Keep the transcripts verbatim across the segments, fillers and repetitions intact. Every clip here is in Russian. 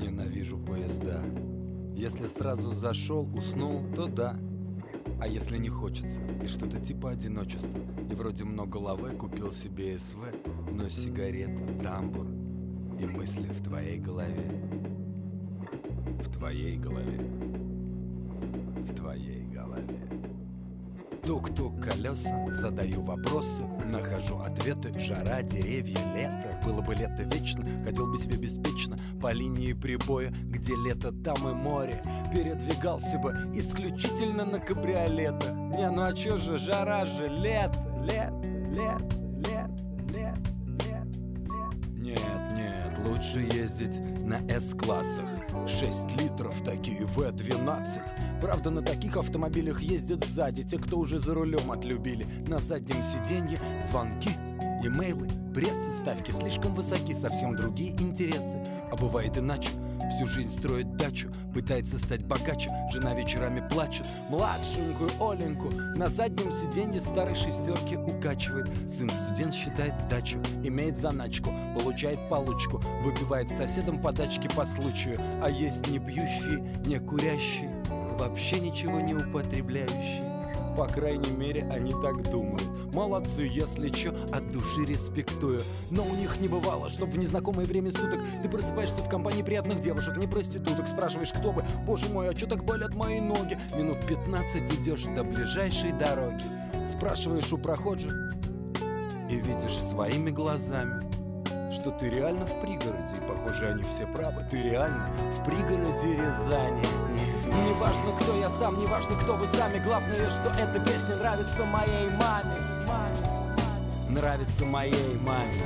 Ненавижу поезда. Если сразу зашел, уснул, то да. А если не хочется, и что-то типа одиночества, и вроде много лаве, купил себе СВ, но сигарета, тамбур и мысли в твоей голове. В твоей голове. В твоей голове. Тук-тук колеса, задаю вопросы, нахожу ответы. Жара, деревья, лето. Было бы лето вечно, хотел бы себе беспечно по линии прибоя, где лето, там и море. Передвигался бы исключительно на кабриолетах. Не, ну а чё же, жара же, лето, лето, лето, лето, лето, лето, лето. Нет, нет, лучше ездить на С-классах. Шесть литров, такие вэ двенадцать. Правда, на таких автомобилях ездят сзади те, кто уже за рулем отлюбили. На заднем сиденье звонки, имейлы, пресса, ставки слишком высоки, совсем другие интересы. А бывает иначе. Всю жизнь строит дачу, пытается стать богаче. Жена вечерами плачет, младшенькую Оленьку на заднем сиденье старой шестерки укачивает. Сын студент считает сдачу, имеет заначку, получает получку, выпивает с соседом подачки по случаю. А есть не пьющие, не курящие, вообще ничего не употребляющие. По крайней мере, они так думают. Молодцы, если чё, от души респектую. Но у них не бывало, чтоб в незнакомое время суток ты просыпаешься в компании приятных девушек, не проституток. Спрашиваешь, кто бы, боже мой, а чё так болят мои ноги? Минут пятнадцать идешь до ближайшей дороги. Спрашиваешь у прохожих и видишь своими глазами, что ты реально в пригороде. И похоже, они все правы, ты реально в пригороде Рязани. Не важно, кто я сам, не важно, кто вы сами. Главное, что эта песня нравится моей маме. Нравится моей маме.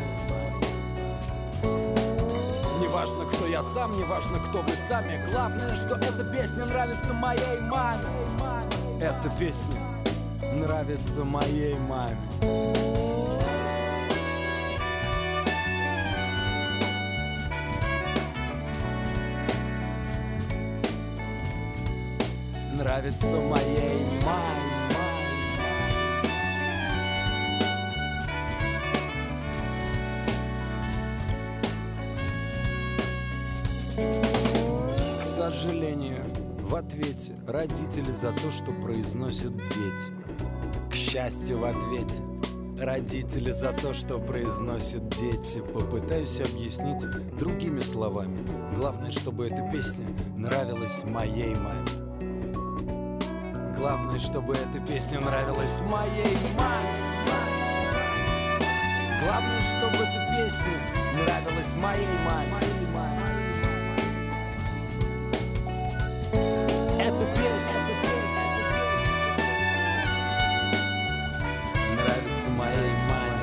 Не важно, кто я сам, не важно, кто вы сами. Главное, что эта песня нравится моей маме. Эта песня нравится моей маме. Нравится моей маме. К сожалению, в ответе родители за то, что произносят дети. К счастью, в ответе родители за то, что произносят дети. Попытаюсь объяснить другими словами. Главное, чтобы эта песня нравилась моей маме. Главное, чтобы эта песня нравилась моей маме. Главное, чтобы эта песня нравилась моей маме. Эта песня нравится моей маме.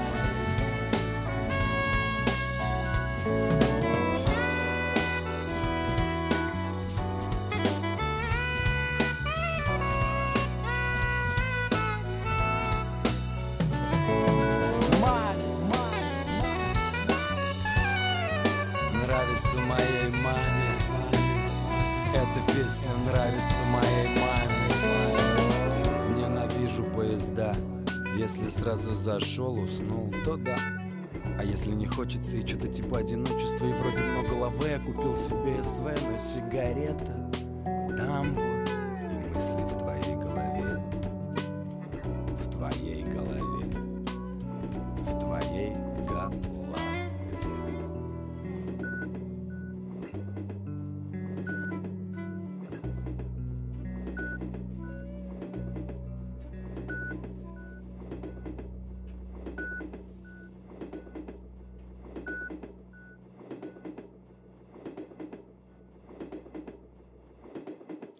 Нравится моей маме. Эта песня нравится моей маме. Ненавижу поезда. Если сразу зашел, уснул, то да. А если не хочется и что-то типа одиночества, и вроде много лаве, купил себе СВ, но сигарета, тамбур